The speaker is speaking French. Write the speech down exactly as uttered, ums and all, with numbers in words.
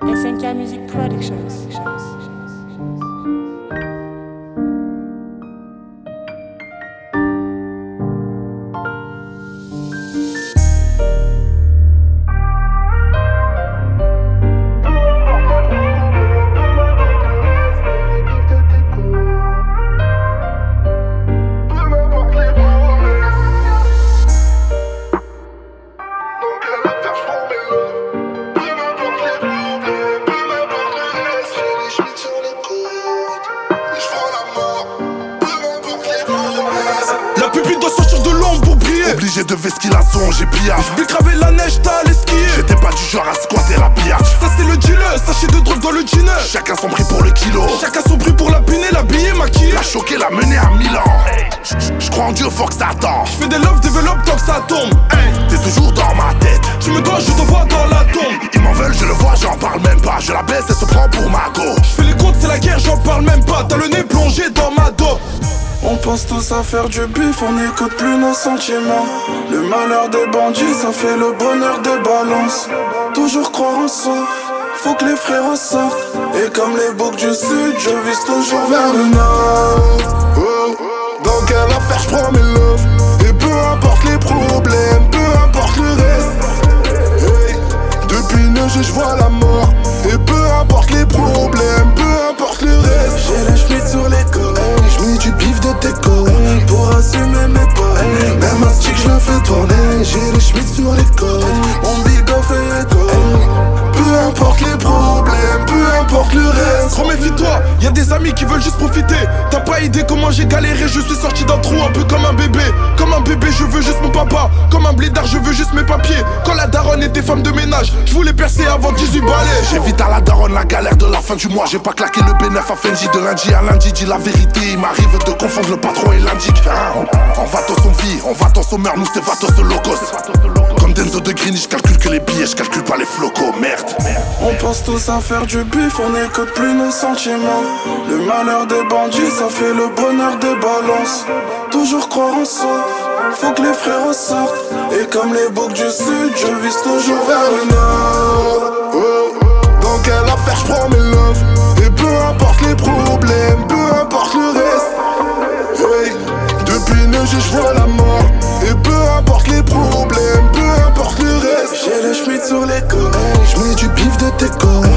S N K Music Productions. La pupille doit sortir de l'ombre pour briller. Obligé de vesquilation, j'ai pillage. J'ai gravé la neige, t'as allé skier. J'étais pas du genre à squatter la pillage. Ça c'est le dealer, sachet de drogue dans le jeaner. Chacun son prix pour le kilo. Chacun son prix pour la piner, l'habiller, maquiller. La choquer, la mener à Milan. J'crois en Dieu, faut que ça attend. J'fais des love, développe tant que ça tombe. Hey, t'es toujours dans ma tête. Tu me dois, je te vois dans la tombe. Ils m'en veulent, je le vois, j'en parle même pas. Je la baisse, elle se prend pour ma go. J'fais les comptes, c'est la guerre, j'en parle même pas. T'as le nez plongé dans ma dope. On pense tous à faire du bif, on n'écoute plus nos sentiments. Le malheur des bandits, ça fait le bonheur des balances. Toujours croire en soi, faut que les frères ressortent. Et comme les boucs du sud, je vise toujours vers le nord. Oh, dans quelle affaire j'prends mes loves. Et peu importe les problèmes, peu importe le reste. Hey, depuis neige je vois la mort. Et peu importe les problèmes, peu importe le reste. J'ai les schmitts sur les côtes, j'mets du bif de tes côtes pour assumer mes potes. Même un stick je le fais tourner, j'ai les schmitts sur les côtes. Mon big off est écho. Peu importe les problèmes, peu importe le reste. Gros méfie-toi, y'a des amis qui veulent juste profiter. T'as pas idée comment j'ai galéré, je suis sorti d'un trou un peu comme un bébé. Comme un bébé, je veux juste mon papa. Comme un blédard, je veux juste mes papiers. Quand la daronne était femme de ménage, je voulais percer avant dix-huit balais. J'évite à la daronne la galère de la fin du mois. J'ai pas claqué le bénéf à Fenji de lundi à lundi. Dis la vérité, il m'arrive de confondre le patron et l'indique. Hein, on va tous on vit, on va tous au meurt, nous c'est Vatos de locos. Comme Denzo de Green, je calcule que les billets, je calcule pas les flocos, merde. On pense tous à faire du bif, on n'écoute plus nos sentiments. Le malheur des bandits, ça fait le bonheur des balances. Toujours croire en soi, faut que les frères ressortent. Et comme les boucs du sud, je vise toujours vers le nord. Oh, dans quelle affaire j'prends mes loves. Et peu importe les problèmes, peu importe le reste. Hey, depuis neige je vois la mort. Et peu importe les problèmes, peu importe le reste. J'ai les schmitts sur les côtes, j'mets du bif de tes côtes